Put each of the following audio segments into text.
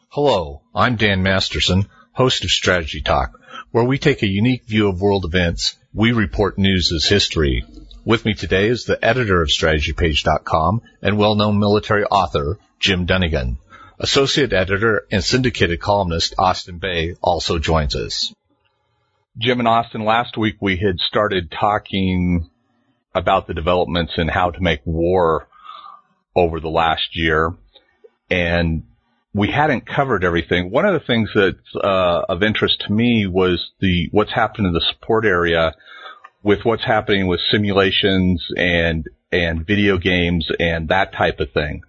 Hello, I'm Dan Masterson, host of Strategy Talk, where we take a unique view of world events. We report news as history. With me today is the editor of StrategyPage.com and well-known military author, Jim Dunnigan. Associate editor and syndicated columnist Austin Bay also joins us. Jim and Austin, last week we had started talking about the developments in how to make war over the last year, and we hadn't covered everything. One of the things that's of interest to me was what's happened in the support area with what's happening with simulations and video games and that type of thing.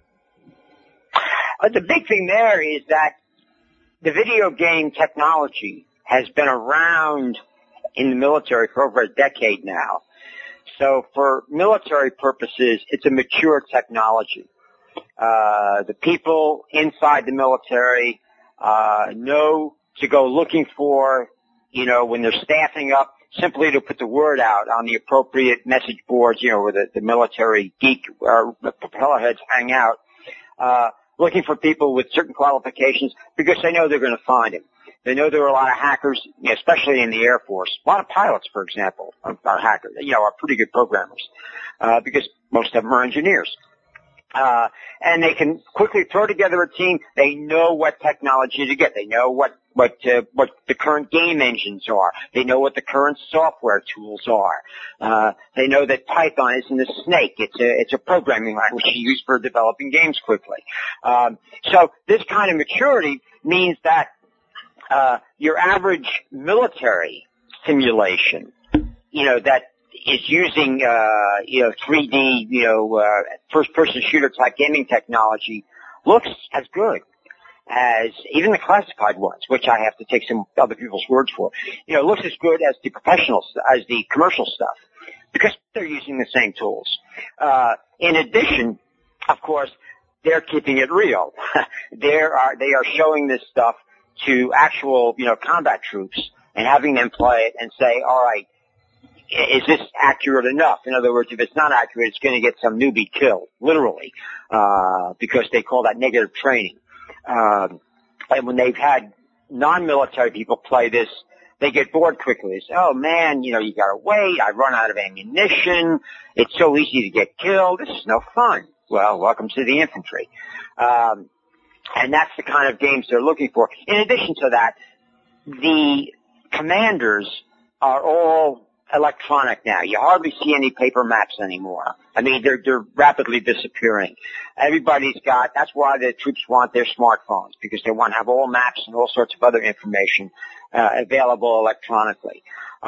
The big thing there is that the video game technology has been around in the military for over a decade now. So for military purposes, it's a mature technology. The people inside the military know to go looking for, when they're staffing up, simply to put the word out on the appropriate message boards, where the military geek or propeller heads hang out, looking for people with certain qualifications because they know they're going to find them. They know there are a lot of hackers, especially in the Air Force. A lot of pilots, for example, are hackers, are pretty good programmers, because most of them are engineers. And they can quickly throw together a team. They know what technology to get. They know what the current game engines are. They know what the current software tools are. They know that Python isn't a snake. It's a programming language used for developing games quickly. So this kind of maturity means that, your average military simulation, that is using, 3D, first-person shooter type gaming technology looks as good as even the classified ones, which I have to take some other people's words for. Looks as good as as the commercial stuff because they're using the same tools. In addition, of course, they're keeping it real. They are showing this stuff to actual, combat troops and having them play it and say, all right, is this accurate enough? In other words, if it's not accurate, it's going to get some newbie killed, literally, because they call that negative training. And when they've had non-military people play this, they get bored quickly. They say, oh man, you gotta wait. I run out of ammunition. It's so easy to get killed. This is no fun. Well, welcome to the infantry. And that's the kind of games they're looking for. In addition to that, the commanders are all electronic now. You hardly see any paper maps anymore. I mean, they're rapidly disappearing. That's why the troops want their smartphones, because they want to have all maps and all sorts of other information, available electronically.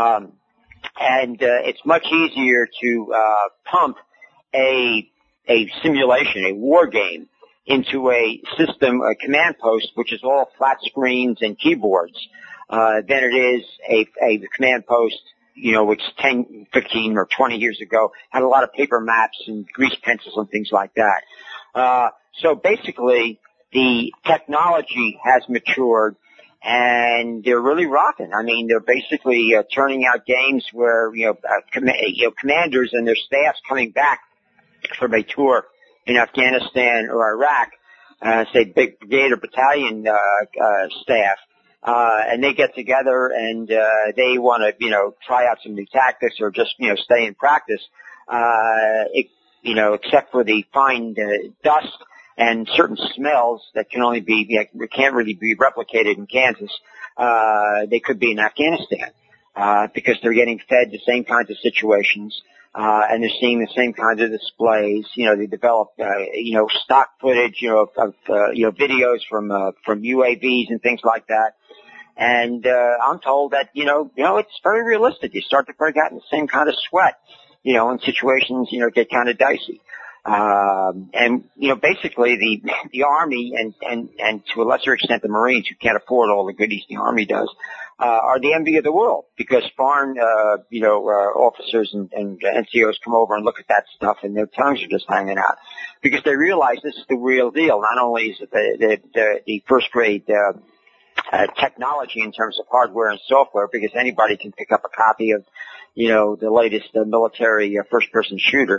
And it's much easier to, pump a simulation, a war game, into a system, a command post, which is all flat screens and keyboards, than it is a command post, which 10, 15, or 20 years ago had a lot of paper maps and grease pencils and things like that. So basically, the technology has matured, and they're really rocking. I mean, they're basically turning out games where commanders and their staffs coming back from a tour in Afghanistan or Iraq, say big brigade or battalion staff. And they get together and they want to, try out some new tactics or just, stay in practice. Except for the fine dust and certain smells that can't really be replicated in Kansas. They could be in Afghanistan because they're getting fed the same kinds of situations. And they're seeing the same kinds of displays. They develop, stock footage, of videos from UAVs and things like that. And, I'm told that, it's very realistic. You start to break out in the same kind of sweat, when situations, get kind of dicey. And, basically the Army and to a lesser extent the Marines, who can't afford all the goodies the Army does, are the envy of the world because foreign, officers and NCOs come over and look at that stuff and their tongues are just hanging out because they realize this is the real deal. Not only is it the first grade, technology in terms of hardware and software because anybody can pick up a copy of, the latest military first-person shooter.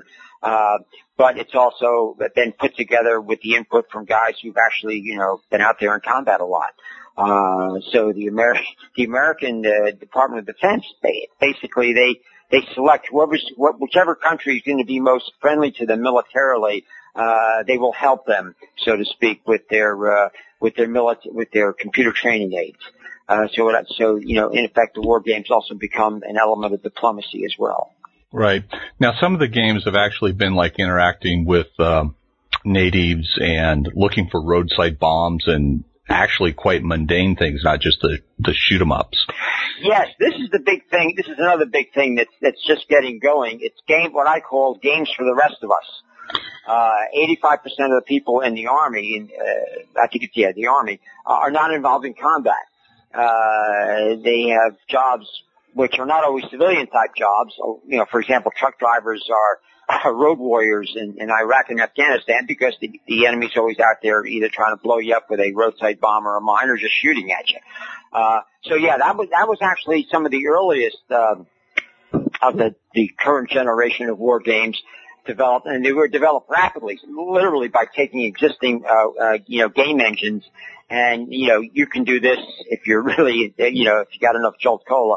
But it's also been put together with the input from guys who've actually, been out there in combat a lot. So the American Department of Defense, basically they select whichever country is going to be most friendly to them militarily. They will help them, so to speak, with their computer training aids. So in effect, the war games also become an element of diplomacy as well. Right. Now, some of the games have actually been like interacting with natives and looking for roadside bombs and actually quite mundane things, not just the shoot 'em ups. Yes, this is the big thing. This is another big thing that's just getting going. It's what I call games for the rest of us. 85% of the people in the Army, the Army, are not involved in combat. They have jobs which are not always civilian type jobs. For example, truck drivers are road warriors in Iraq and Afghanistan because the enemy's always out there either trying to blow you up with a roadside bomb or a mine or just shooting at you. That was actually some of the earliest of the current generation of war games developed, and they were developed rapidly, literally by taking existing game engines. And, you can do this if you're really, if you got enough Jolt Cola,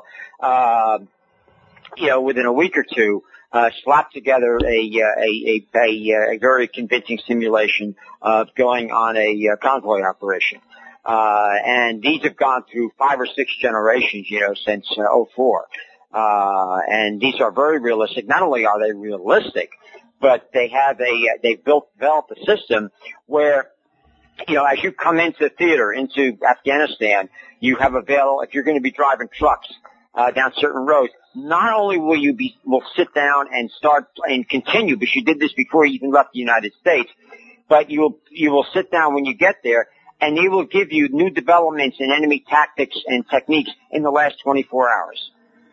within a week or two, slap together a very convincing simulation of going on a convoy operation. And these have gone through 5 or 6 generations, since 2004. And these are very realistic. Not only are they realistic, but they've developed a system where, as you come into the theater, into Afghanistan, you have if you're going to be driving trucks, down certain roads, not only will sit down and start and continue, because you did this before you even left the United States, but you will sit down when you get there, and they will give you new developments in enemy tactics and techniques in the last 24 hours.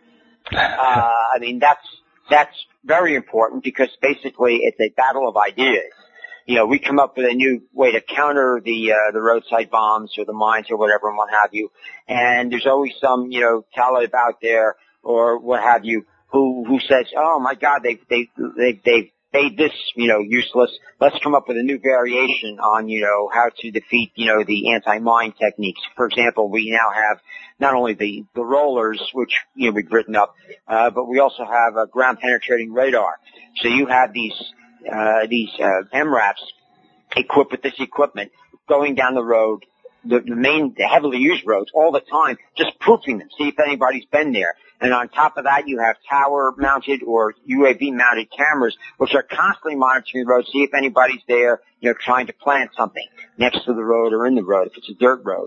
That's very important because basically it's a battle of ideas. We come up with a new way to counter the roadside bombs or the mines or whatever and what have you. And there's always some, Talib out there or what have you who says, oh my God, they've made this, useless. Let's come up with a new variation on, how to defeat, the anti-mine techniques. For example, we now have not only the rollers, which, we've written up, but we also have a ground penetrating radar. So you have these MRAPs equipped with this equipment going down the road, the heavily used roads all the time, just proofing them, see if anybody's been there. And on top of that, you have tower-mounted or UAV-mounted cameras, which are constantly monitoring the road, see if anybody's there, trying to plant something next to the road or in the road, if it's a dirt road.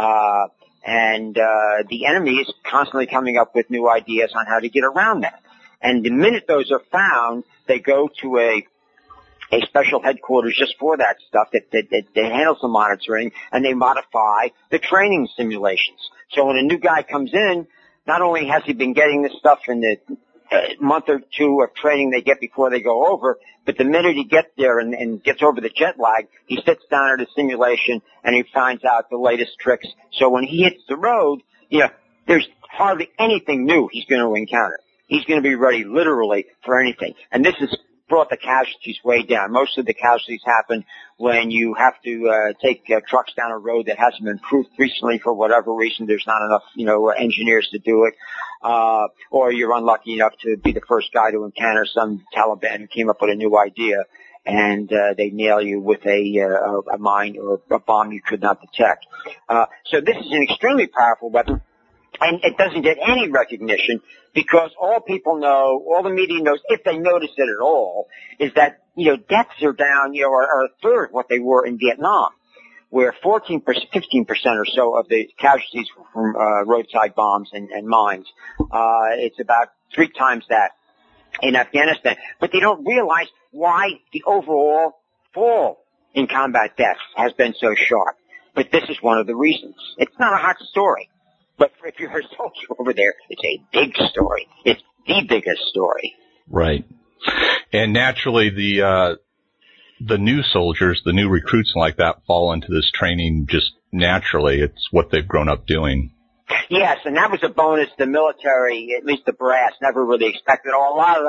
And the enemy is constantly coming up with new ideas on how to get around that. And the minute those are found, they go to a special headquarters just for that stuff that handles the monitoring, and they modify the training simulations. So when a new guy comes in, not only has he been getting this stuff in the month or two of training they get before they go over, but the minute he gets there and gets over the jet lag, he sits down at a simulation and he finds out the latest tricks. So when he hits the road, there's hardly anything new he's going to encounter. He's going to be ready literally for anything. And this has brought the casualties way down. Most of the casualties happen when you have to take trucks down a road that hasn't been proofed recently for whatever reason. There's not enough, engineers to do it. Or you're unlucky enough to be the first guy to encounter some Taliban who came up with a new idea and they nail you with a mine or a bomb you could not detect. So this is an extremely powerful weapon. And it doesn't get any recognition because all people know, all the media knows, if they notice it at all, is that, deaths are down, are a third what they were in Vietnam, where 15% or so of the casualties from roadside bombs and mines. It's about 3 times that in Afghanistan. But they don't realize why the overall fall in combat deaths has been so sharp. But this is one of the reasons. It's not a hot story. But if you're a soldier over there, it's a big story. It's the biggest story. Right. And naturally, the new soldiers, the new recruits like that fall into this training just naturally. It's what they've grown up doing. Yes, and that was a bonus the military, at least the brass, never really expected. A lot of them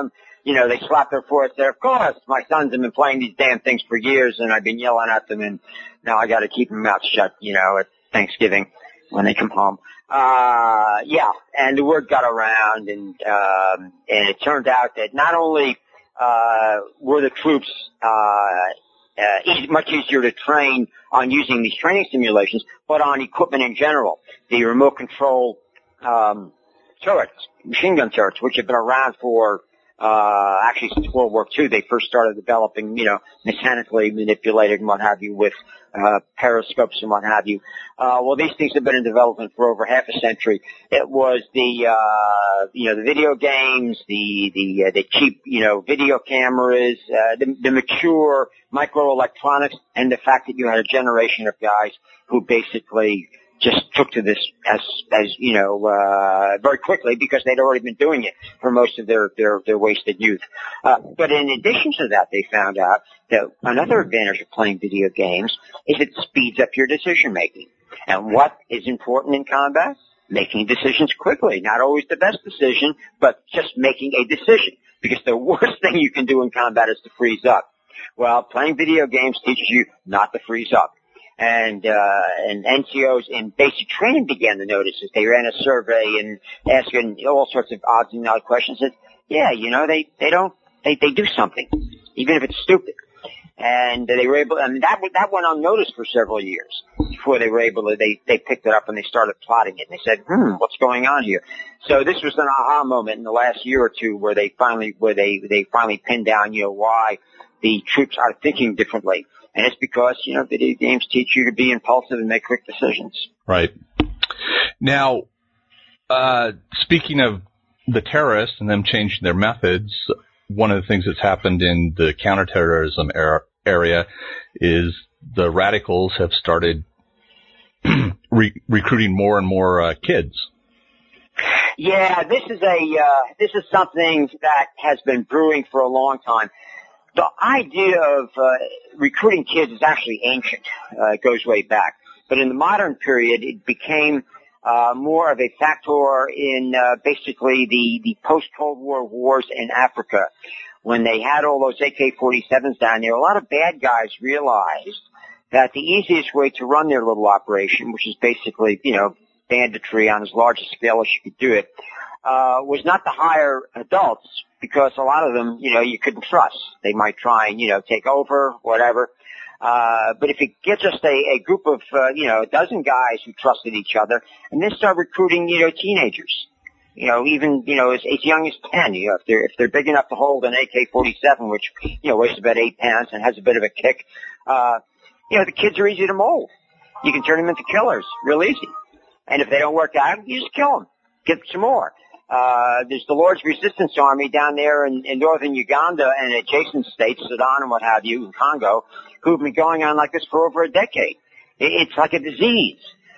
they slap their foreheads there. Of course, my sons have been playing these damn things for years, and I've been yelling at them, and now I got to keep them mouth shut, at Thanksgiving when they come home. And the word got around, and it turned out that not only were the troops much easier to train on using these training simulations, but on equipment in general. The remote control turrets, machine gun turrets, which have been around for actually since World War II. They first started developing, mechanically manipulated and what have you with periscopes and what have you. Well, these things have been in development for over half a century. It was the video games, the cheap, video cameras, the mature microelectronics, and the fact that you had a generation of guys who basically just took to this as very quickly because they'd already been doing it for most of their wasted youth. But in addition to that, they found out that another advantage of playing video games is it speeds up your decision making. And what is important in combat? Making decisions quickly. Not always the best decision, but just making a decision. Because the worst thing you can do in combat is to freeze up. Well, playing video games teaches you not to freeze up. And NCOs in basic training began to notice this. They ran a survey and asking all sorts of odds and ends questions. And they do something, even if it's stupid. And they were able, and that went unnoticed for several years before they were able to, they picked it up and they started plotting it. And they said, what's going on here? So this was an aha moment in the last year or two where they finally pinned down, why the troops are thinking differently. And it's because, video games teach you to be impulsive and make quick decisions. Right. Now, speaking of the terrorists and them changing their methods, one of the things that's happened in the counterterrorism area is the radicals have started recruiting more and more kids. Yeah, this is something that has been brewing for a long time. The idea of recruiting kids is actually ancient. It goes way back. But in the modern period, it became more of a factor in basically the post-Cold War wars in Africa. When they had all those AK-47s down there, a lot of bad guys realized that the easiest way to run their little operation, which is basically, banditry on as large a scale as you could do it, was not to hire adults, because a lot of them, you couldn't trust. They might try and, take over, whatever. But if you get just a group of, a dozen guys who trusted each other, and then start recruiting, teenagers, even, as young as 10, if they're big enough to hold an AK-47, which, weighs about 8 pounds and has a bit of a kick, the kids are easy to mold. You can turn them into killers real easy. And if they don't work out, you just kill them. Get some more. There's the Lord's Resistance Army down there in northern Uganda and adjacent states, Sudan and what have you, in Congo, who've been going on like this for over a decade. It's like a disease.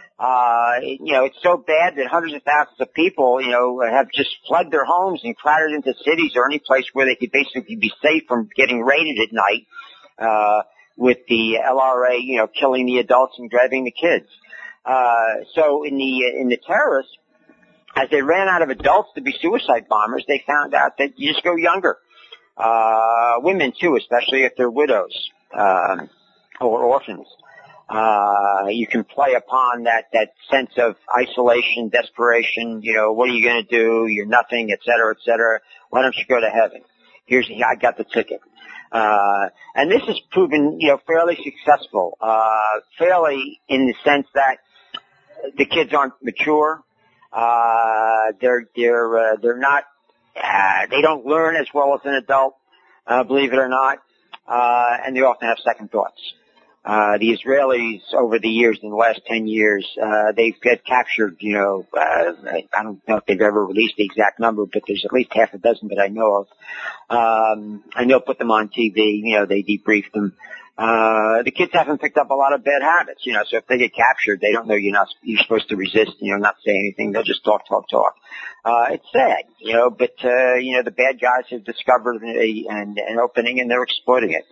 It's so bad that hundreds of thousands of people, have just fled their homes and crowded into cities or any place where they could basically be safe from getting raided at night, with the LRA, killing the adults and grabbing the kids. So in the terrorists, as they ran out of adults to be suicide bombers, they found out that you just go younger. Women too, especially if they're widows, or orphans. You can play upon that sense of isolation, desperation, what are you gonna do? You're nothing, et cetera, et cetera. Why don't you go to heaven? I got the ticket. And this has proven, fairly successful, fairly in the sense that the kids aren't mature. They're not, they don't learn as well as an adult, believe it or not, and they often have second thoughts. The Israelis over the years, in the last 10 years, they've captured, I don't know if they've ever released the exact number, but there's at least half a dozen that I know of. And they'll put them on TV, they debrief them. The kids haven't picked up a lot of bad habits, so if they get captured, they don't know you're supposed to resist, not say anything. They'll just talk. It's sad, but, the bad guys have discovered an opening and they're exploiting it.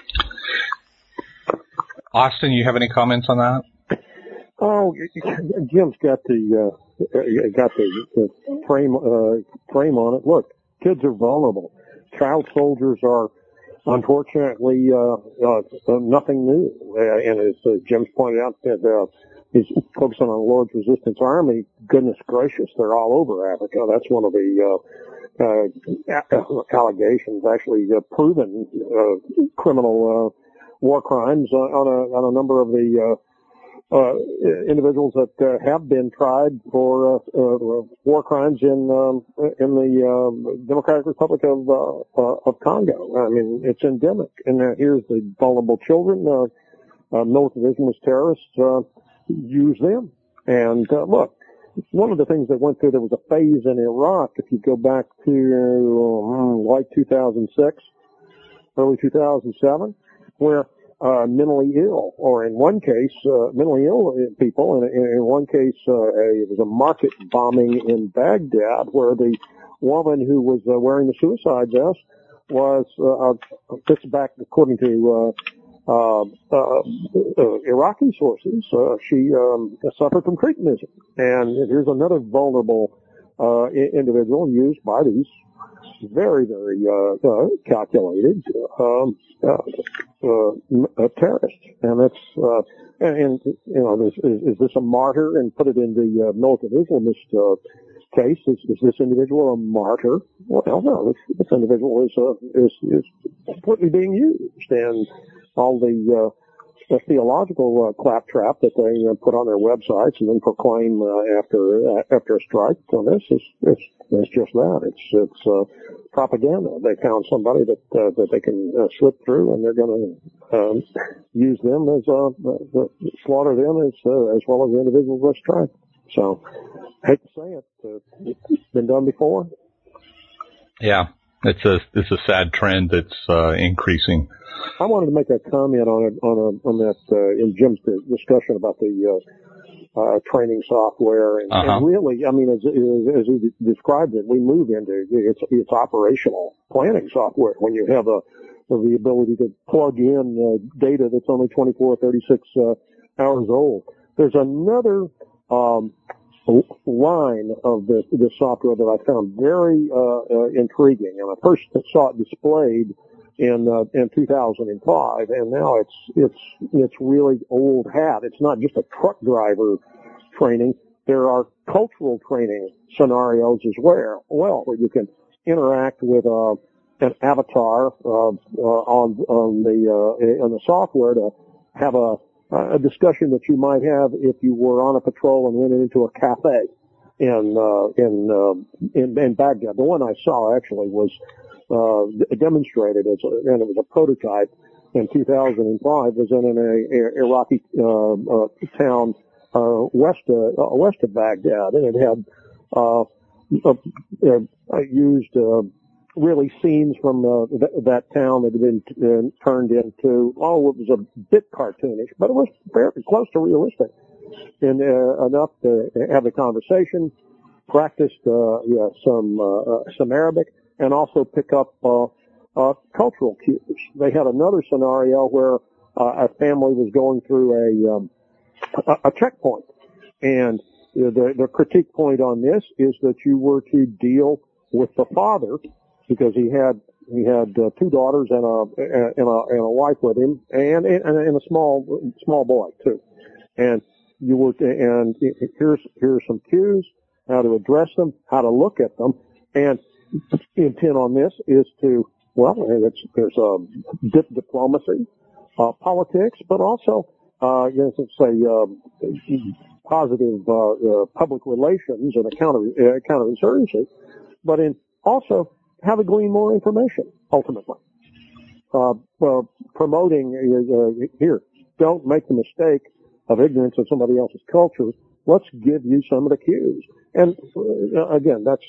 Austin, you have any comments on that? Oh, Jim's got the frame on it. Look, kids are vulnerable. child soldiers are unfortunately nothing new. And as Jim's pointed out, that he's focusing on the Lord's Resistance Army. Goodness gracious, they're all over Africa. That's one of the allegations, actually proven criminal war crimes on a number of the individuals that have been tried for war crimes in the Democratic Republic of Congo. I mean, it's endemic. And here's the vulnerable children. Militanist terrorists use them. And look, one of the things that went through, there was a phase in Iraq, if you go back to like 2006, early 2007, where mentally ill, or in one case, mentally ill people, and in one case, it was a market bombing in Baghdad where the woman who was wearing the suicide vest was, this is back according to Iraqi sources, she suffered from cretinism. And here's another vulnerable individual used by these very, very calculated terrorists. And that's and you know, is this a martyr? And put it in the militant Islamist case. Is this individual a martyr? Well, no. This individual is completely being used, and all the theological claptrap that they put on their websites and then proclaim after a strike on this is just that. It's propaganda. They found somebody that they can slip through, and they're going to use them as slaughter them as well as the individuals let's strike. So, I hate to say it, it's been done before. Yeah, it's a sad trend that's increasing. I wanted to make a comment on that in Jim's discussion about the training software, and really, I mean, as he described it, we move into it's operational planning software when you have the ability to plug in data that's only 24, 36 hours old. There's another line of this software that I found very intriguing, and I first saw it displayed in 2005, and now it's really old hat. It's not just a truck driver training. There are cultural training scenarios as well, where you can interact with an avatar on the software to have a discussion that you might have if you were on a patrol and went into a cafe in Baghdad. The one I saw actually was demonstrated and it was a prototype in 2005. Was in an Iraqi town west of Baghdad, and it had used really scenes from that town that had been turned into, it was a bit cartoonish, but it was fairly close to realistic, and enough to have the conversation, practiced some Arabic, and also pick up cultural cues. They had another scenario where a family was going through a checkpoint, and the critique point on this is that you were to deal with the father, because he had two daughters and a wife with him, and a small boy too, and you were and here's some cues, how to address them, how to look at them, and intent on this is to, there's diplomacy, politics, but also, positive, public relations and a counterinsurgency, but in also how to glean more information, ultimately. Promoting, here, don't make the mistake of ignorance of somebody else's culture. Let's give you some of the cues. And again, I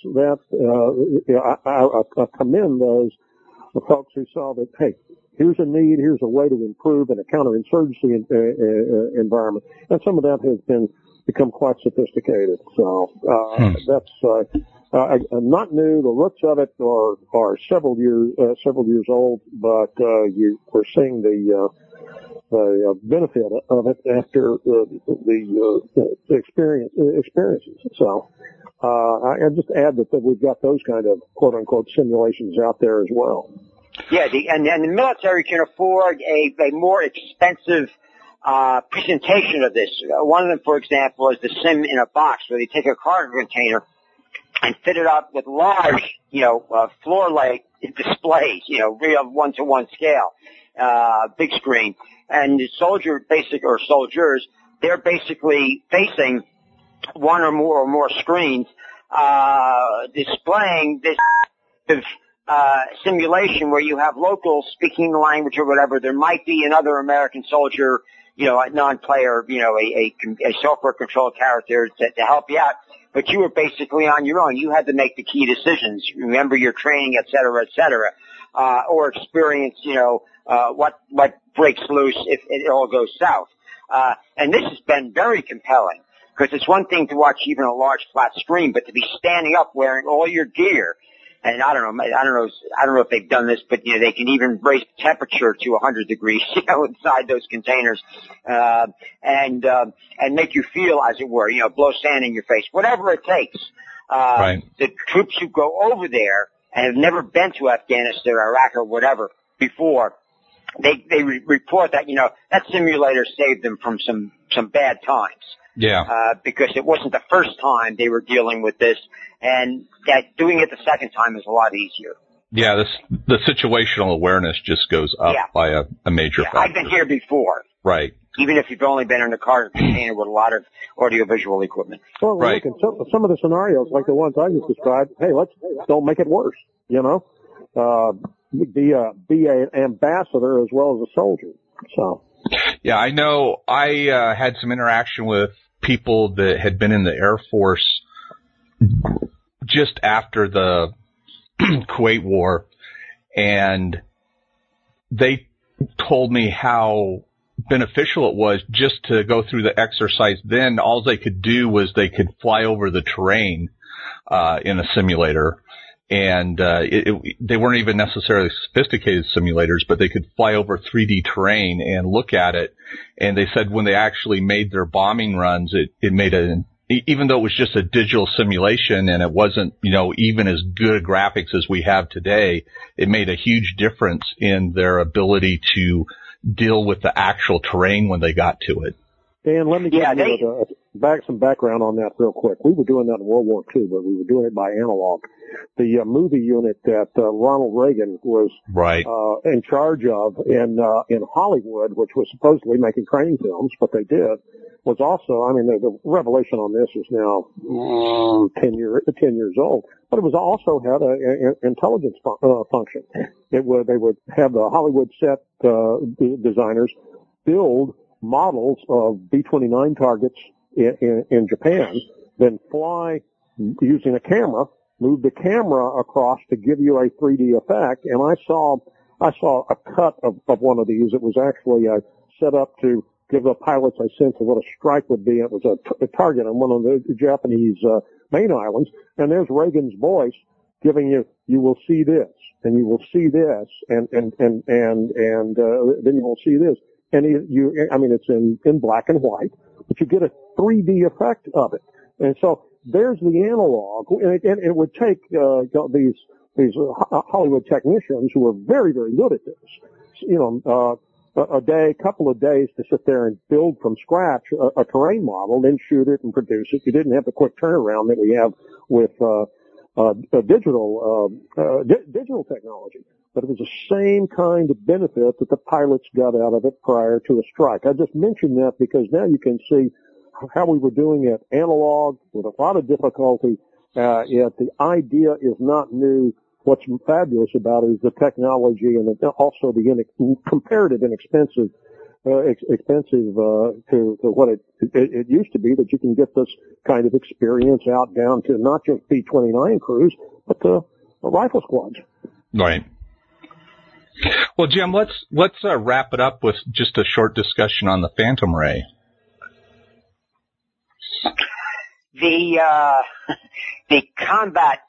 commend those folks who saw that, hey, here's a need, here's a way to improve in a counterinsurgency environment. And some of that has become quite sophisticated. So, that's, not new. The roots of it are several years old, but, we're seeing the benefit of it after the experiences. So, I just add that we've got those kind of quote unquote simulations out there as well. Yeah, and the military can afford a more expensive presentation of this. One of them, for example, is the sim in a box, where they take a cargo container and fit it up with large, floor-like displays, real one-to-one scale, big screen. And the soldiers, they're basically facing one or more screens, displaying this simulation where you have locals speaking the language or whatever. There might be another American soldier, a non-player, a software-controlled character to help you out. But you were basically on your own. You had to make the key decisions, remember your training, et cetera, or experience, what breaks loose if it all goes south. And this has been very compelling, because it's one thing to watch even a large flat screen, but to be standing up wearing all your gear. And I don't know if they've done this, but they can even raise temperature to 100 degrees, inside those containers, and make you feel, as it were, blow sand in your face, whatever it takes. Right. The troops who go over there and have never been to Afghanistan or Iraq or whatever before, they report that, that simulator saved them from some bad times. Yeah. Because it wasn't the first time they were dealing with this, and that doing it the second time is a lot easier. Yeah, the situational awareness just goes up by a major factor. I've been here before. Right. Even if you've only been in a cargo container with a lot of audiovisual equipment. Well, right. Look, in some of the scenarios, like the ones I just described, hey, let's don't make it worse, be an ambassador as well as a soldier. So. Yeah, I know I had some interaction with people that had been in the Air Force just after the Kuwait War, and they told me how beneficial it was just to go through the exercise. Then all they could do was they could fly over the terrain in a simulator. And they weren't even necessarily sophisticated simulators, but they could fly over 3D terrain and look at it. And they said when they actually made their bombing runs, it made even though it was just a digital simulation and it wasn't, even as good graphics as we have today, it made a huge difference in their ability to deal with the actual terrain when they got to it. Dan, let me give you some background on that real quick. We were doing that in World War II, but we were doing it by analog. The movie unit that Ronald Reagan was in charge of in Hollywood, which was supposedly making training films, but they did, was also, the revelation on this is now 10 years old, but it was also had an intelligence function. They would have the Hollywood set designers build models of B-29 targets in Japan, then fly using a camera, move the camera across to give you a 3D effect. And I saw a cut of one of these. It was actually set up to give the pilots a sense of what a strike would be. It was a target on one of the Japanese main islands. And there's Reagan's voice giving you will see this, and you will see this, and then you will see this. And it's in black and white, but you get a 3D effect of it. And so there's the analog, and it would take these Hollywood technicians who are very, very good at this, a couple of days to sit there and build from scratch a terrain model, then shoot it and produce it. You didn't have the quick turnaround that we have with digital technology. But it was the same kind of benefit that the pilots got out of it prior to a strike. I just mentioned that because now you can see how we were doing it analog with a lot of difficulty. Yet the idea is not new. What's fabulous about it is the technology and also the comparative inexpensive, to what it used to be, that you can get this kind of experience out down to not just B-29 crews, but the rifle squads. Right. Well, Jim, let's wrap it up with just a short discussion on the Phantom Ray. The combat,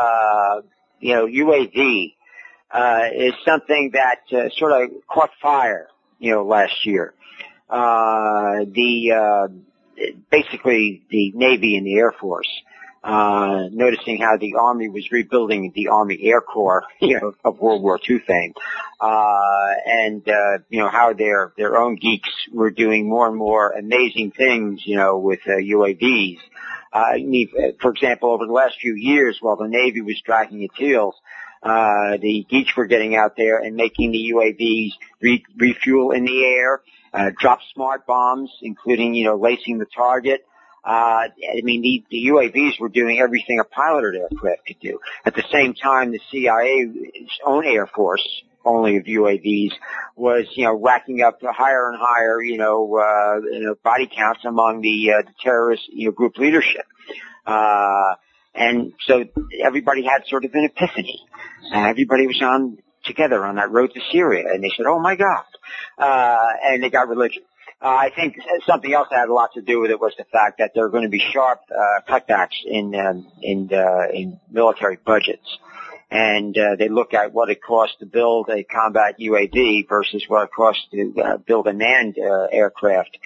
UAV, is something that sort of caught fire, last year. Basically the Navy and the Air Force, noticing how the Army was rebuilding the Army Air Corps, of World War II fame, and how their own geeks were doing more and more amazing things, with UAVs. For example, over the last few years, while the Navy was dragging its heels, the geeks were getting out there and making the UAVs refuel in the air, drop smart bombs, including, lacing the target. The UAVs were doing everything a piloted aircraft could do. At the same time, the CIA's own Air Force, only of UAVs, was, racking up higher and higher, body counts among the terrorist, group leadership. And so everybody had sort of an epiphany. Everybody was together on that road to Syria, and they said, "Oh my God," and they got religion. I think something else that had a lot to do with it was the fact that there are going to be sharp cutbacks in military budgets, and they look at what it costs to build a combat UAV versus what it costs to build a manned aircraft.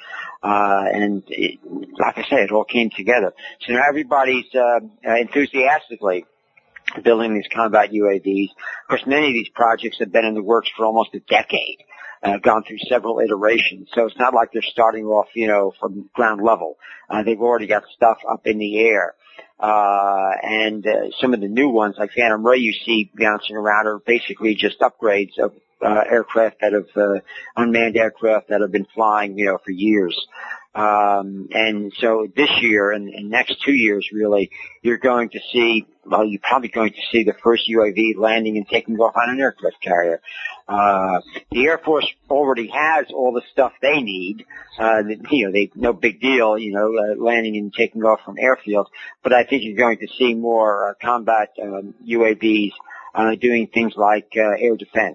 Like I say, it all came together. So now everybody's enthusiastically building these combat UAVs. Of course, many of these projects have been in the works for almost a decade. Gone through several iterations. So it's not like they're starting off, from ground level. They've already got stuff up in the air. And some of the new ones, like Phantom Ray you see bouncing around, are basically just upgrades of aircraft that have unmanned aircraft that have been flying, for years. And so this year and next 2 years, really, you're probably going to see the first UAV landing and taking off on an aircraft carrier. The Air Force already has all the stuff they need. No big deal, landing and taking off from airfields. But I think you're going to see more combat UAVs doing things like air defense.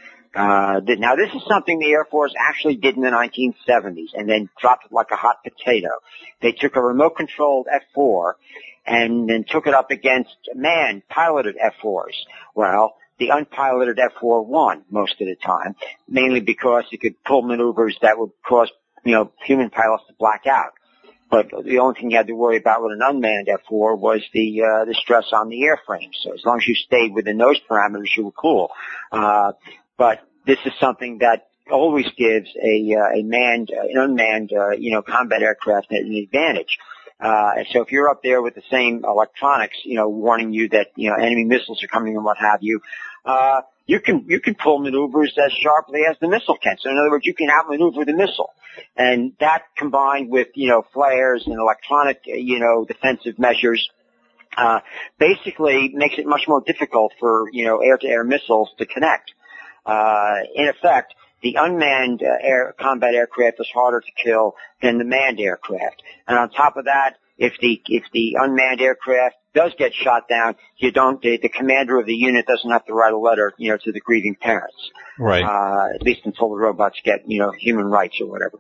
Now this is something the Air Force actually did in the 1970s and then dropped it like a hot potato. They took a remote-controlled F-4 and then took it up against manned, piloted F-4s. Well, the unpiloted F-4 won most of the time, mainly because it could pull maneuvers that would cause, human pilots to black out. But the only thing you had to worry about with an unmanned F-4 was the stress on the airframe. So as long as you stayed within those parameters, you were cool. But this is something that always gives an unmanned, combat aircraft an advantage. So if you're up there with the same electronics, warning you that, enemy missiles are coming and what have you, you can pull maneuvers as sharply as the missile can. So in other words, you can outmaneuver the missile. And that combined with, flares and electronic, defensive measures, basically makes it much more difficult for, air-to-air missiles to connect. In effect, the unmanned combat aircraft is harder to kill than the manned aircraft. And on top of that, if the unmanned aircraft does get shot down, the commander of the unit doesn't have to write a letter, to the grieving parents. Right. At least until the robots get, human rights or whatever.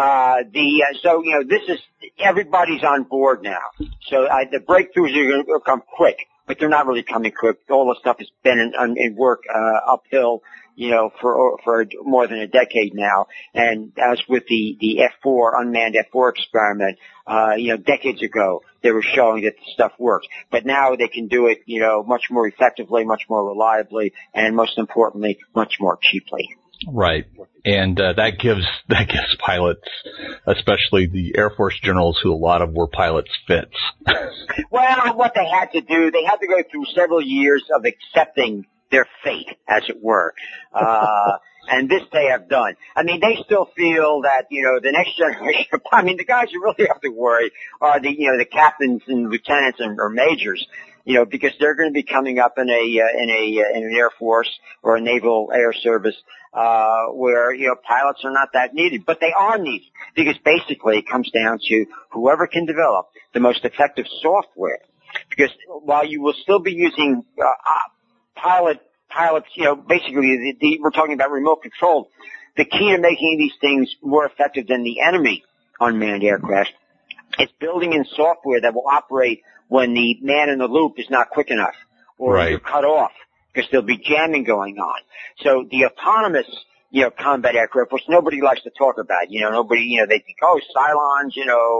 This is, everybody's on board now. So, the breakthroughs are going to come quick, but they're not really coming quick. All the stuff has been in work, uphill, for more than a decade now. And as with the F-4, unmanned F-4 experiment, decades ago, they were showing that the stuff works. But now they can do it, much more effectively, much more reliably, and most importantly, much more cheaply. Right. And that gives pilots, especially the Air Force generals who a lot of were pilots, fits. Well, what they had to do, they had to go through several years of accepting their fate, as it were. And this they have done. They still feel that, the next generation, the guys who really have to worry are the captains and lieutenants or majors, because they're going to be coming up in an Air Force or a Naval Air Service, where, pilots are not that needed, but they are needed, because basically it comes down to whoever can develop the most effective software. Because while you will still be using, pilots, basically we're talking about remote control. The key to making these things more effective than the enemy unmanned aircraft is building in software that will operate when the man in the loop is not quick enough or right. You're cut off, because there'll be jamming going on. So the autonomous combat aircraft, which nobody likes to talk about. Nobody, they think, Cylons,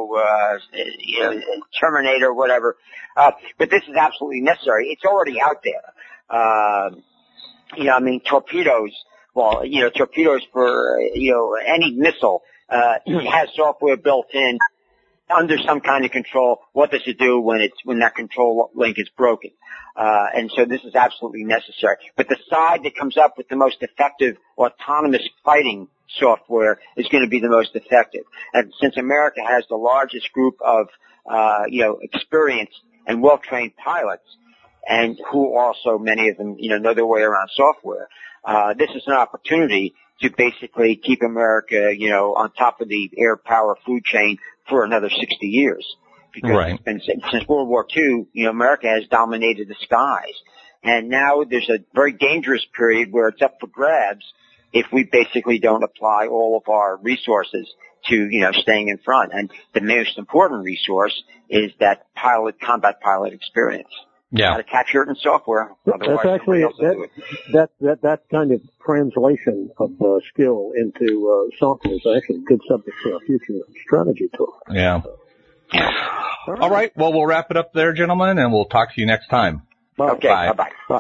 Terminator, whatever. But this is absolutely necessary. It's already out there. Torpedoes, torpedoes for, any missile, has software built in under some kind of control. What does it do when that control link is broken? And so this is absolutely necessary. But the side that comes up with the most effective autonomous fighting software is going to be the most effective. And since America has the largest group of, experienced and well-trained pilots, and who also, many of them, know their way around software, this is an opportunity to basically keep America, on top of the air power food chain for another 60 years. Because since World War II, America has dominated the skies. And now there's a very dangerous period where it's up for grabs if we basically don't apply all of our resources to, staying in front. And the most important resource is that combat pilot experience. Yeah. How to capture it in software. That's actually, that kind of translation of skill into software is actually a good subject for a future strategy talk. Yeah. All right. Well, we'll wrap it up there, gentlemen, and we'll talk to you next time. Okay. Bye-bye.